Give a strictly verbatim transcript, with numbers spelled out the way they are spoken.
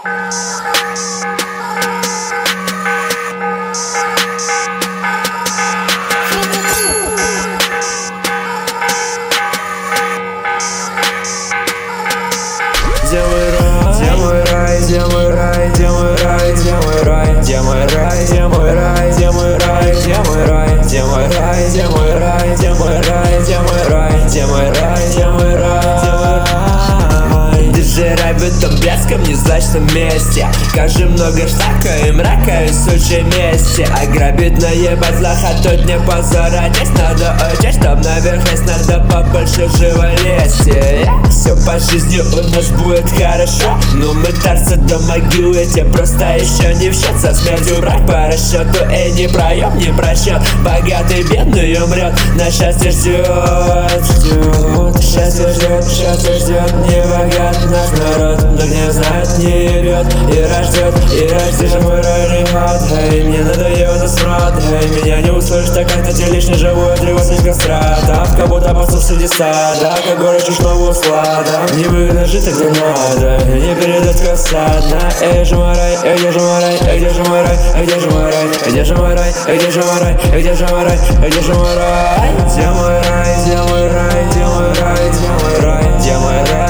Где мой рай, где мой рай, где мой рай, где мой рай, где мой рай, где мой рай, где мой рай, где мой рай, где мой рай, где мой рай, где мой рай, где мой рай, где мой рай, где мой рай, где мой рай. Диджей рай в этом блеском незлачном месте. Кажи много штака и мрака и сучи вместе. А грабит наебать лохотот не позора. Здесь надо учесть, чтоб наверхность надо побольше живолесия. Все по жизни у нас будет хорошо, но мы тарцы до могилы, те просто еще не в счет. Со смертью брать по расчету, эй, не проем, не просчет. Богатый бедный умрет, на счастье ждет, ждет. Счастье ждет, счастье ждет, не богат наш народ, но не знает, не ебет и рождет, и рождешь мой рай, ребят. Эй, мне надоело это смрад, эй, меня не услышишь, так как ты лишний живой, тревожность кострата. Как будто посуд среди стада, как горечь ушного услада. Не выгодно жить, так где надо, не передать касательно. Эй, же мой рай, эй, где же мой рай, эй, где же мой рай, эй, где же мой рай, эй, где же мой рай, эй, где же мой рай, эй, где же мой рай, эй, где же мой рай, где мой рай, где мой рай, где мой рай, где мой рай, где мой рай.